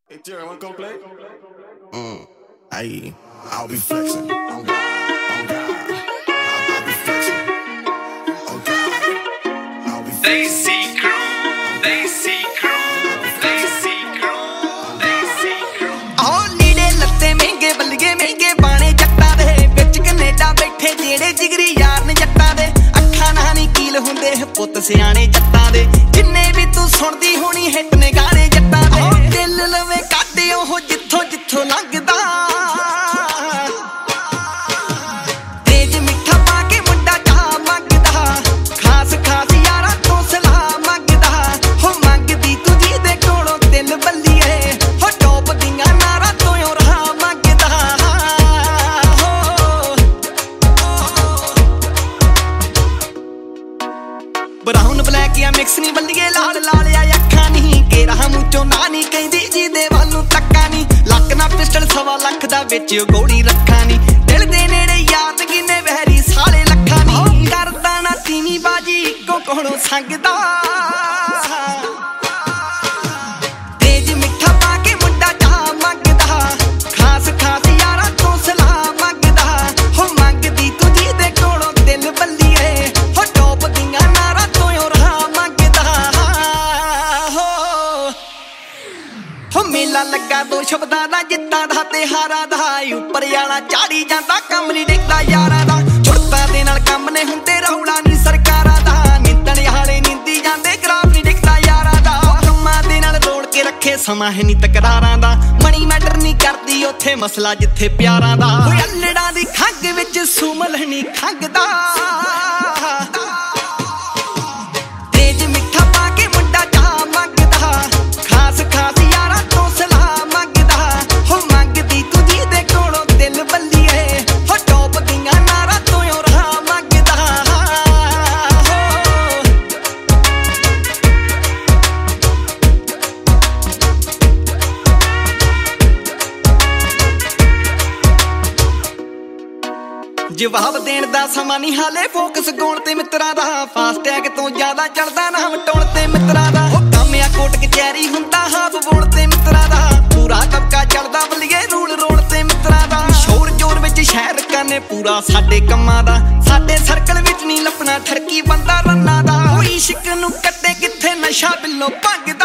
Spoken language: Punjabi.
Hey Jerry, wanna go play? I'll be flexing. On God. I'll be flexing. On God. I'll be flexing. They see crew. Oh, नीले लत्ते महंगे बल्लिए महंगे बाने जट्टा दे बिच कनेडा बैठे जेड़े जिगरी यार ने जट्टा दे अखां नाल नी कील हुंदे पुੱਤ सियाणे जट्टा दे जिन्ने भी तू सुणदी होनी हिट ने गाने जट्टा दे दिल लवे काटे ओह जिੱਥੋਂ जिੱਥੋਂ लंघदा तेज मिठा पा के मुंडा चाह मंगदा खास खास यारां तो सलाह मंगदा हो मंगदी तू जी दे कोलों दिल बल्लीए हो टॉप दियां नारां तो रहा मंगदा हो ब्राउन ब्लैक या मिक्स नहीं बल्लीए लाल लाल या अखां नहीं के रहा मूंह चों ना नहीं कहंदी जी दे वालों तक्का नहीं लक ना पिस्टल 1.25 ਲੱਖ ਦਾ ਵਿੱਚ ਗੋਲੀ ਰੱਖਾਂ ਨਹੀਂ ਦਿਲ ਦੇ ਨੇੜੇ ਯਾਦ ਗਿਨੇ ਵਹਿਰੀ ਸਾਲੇ ਲੱਖਾਂ ਨਹੀਂ ਕਰਦਾ ਨਾ ਤੀਵੀਂ ਬਾਜੀ ਇੱਕੋ ਕੋਲੋਂ ਸੰਗਦਾ ਤੇਜ ਮਿੱਠਾ ਪਾ ਕੇ ਮੁੰਡਾ ਚਾਹ ਮੰਗਦਾ ਖਾਸ ਖਾਸ ਯਾਰਾਂ ਤੋਂ ਸਲਾਹ ਮੰਗਦਾ ਹੋ ਮੰਗਦੀ ਤੂੰ ਜੀ ਦੇ ਕੋਲੋਂ ਦਿਲ ਬੱਲੀਏ ਹੋ ਟੋਪ ਦੀਆਂ ਨਾਰਾਂ ਤੋਂ ਰਹਾ ਮੰਗਦਾ ਹੋ ਮੇਲਾ ਲੱਗਾ ਦੋ ਸ਼ਬਦਾਂ ਦਾ ਜਿੱਤਾਂ ਦਾ ਤੇ ਹਾਰਾਂ ਦਾ ਉੱਪਰ ਵਾਲਾ ਚਾੜੀ ਜਾਂਦਾ ਕੰਮ ਨਹੀਂ ਡਿੱਗਦਾ ਯਾਰਾਂ ਦਾ ਛੁੱਟਾਂ ਦੇ ਨਾਲ ਕੰਮ ਨੇ ਹੁੰਦੇ ਰੌਲਾ ਨਹੀਂ ਸਰਕਾਰਾਂ ਦਾ ਨਿੰਦਣ ਵਾਲੇ ਨਿੰਦੀ ਜਾਂਦੇ ਗਰਾਫ ਨਹੀਂ ਡਿੱਗਦਾ ਯਾਰਾਂ ਦਾ ਕੰਮਾਂ ਦੇ ਨਾਲ ਰੋੜ ਕੇ ਰੱਖੇ ਸਮਾਂ ਹੈ ਨਹੀਂ ਤਕਰਾਰਾਂ ਦਾ ਮਣੀ ਮੈਟਰ ਨਹੀਂ ਕਰਦੀ ਉੱਥੇ ਮਸਲਾ ਜਿੱਥੇ ਪਿਆਰਾਂ ਦਾ ਓਏ ਅਲੜਾਂ ਦੀ ਖੰਗ ਵਿੱਚ ਸੁਮਲ ਨਹੀਂ ਖੰਗਦਾ ਤੇਜ ਮਿੱਠਾ ਪਾ ਕੇ ਮੁੰਡਾ ਚਾਹ ਮੰਗਦਾ ਖਾਸ ਖਾਸ ਯਾਰਾਂ ਤੋਂ ਸਲਾਹ ਮੰਗਦਾ ਹੋ ਮੰਗਦੀ ਤੂੰ ਜੀ ਦੇ ਕੋਲੋਂ ਦਿਲ ਬੱਲੀਏ ਹੋ ਟੋਪ ਦੀਆਂ ਨਾਰਾਂ ਤੋਂ ਰਹਾ ਮੰਗਦਾ ਜਵਾਬ ਦੇਣ ਦਾ ਸਮਾਂ ਨਹੀਂ ਹਾਲੇ ਫੋਕਸ ਗਾਉਣ ਤੇ ਮਿੱਤਰਾਂ ਦਾ ਫਾਸਟੈਗ ਤੋਂ ਜ਼ਿਆਦਾ ਚੱਲਦਾ ਨਾ ਵਟਾਉਣ ਤੇ ਮਿੱਤਰਾਂ ਦਾ ਉਹ ਕਾਮਿਆ ਕੋਟ ਕਚਹਿਰੀ ਹੁੰਦਾ ਹਾਫ ਬੋਲ ਤੇ ਮਿੱਤਰਾਂ ਦਾ ਪੂਰਾ ਦਬਕਾ ਚੱਲਦਾ ਬਲੀਏ ਰੂਲ ਰੋਲ ਤੇ ਮਿੱਤਰਾਂ ਦਾ ਸ਼ੋਰ ਜੋਰ ਵਿੱਚ ਸ਼ਹਿਰ ਕਾਨੇ ਪੂਰਾ ਸਾਡੇ ਕੰਮਾਂ ਦਾ ਸਾਡੇ ਸਰਕਲ ਵਿੱਚ ਨਹੀਂ ਲੱਪਣਾ ਠਰਕੀ ਬੰਦਾ ਰੰਨਾ ਦਾ ਕੋਈ ਇਸ਼ਕ ਨੂੰ ਕੱਟੇ ਕਿੱਥੇ ਨਸ਼ਾ ਬਿੱਲੋ ਭੰਗ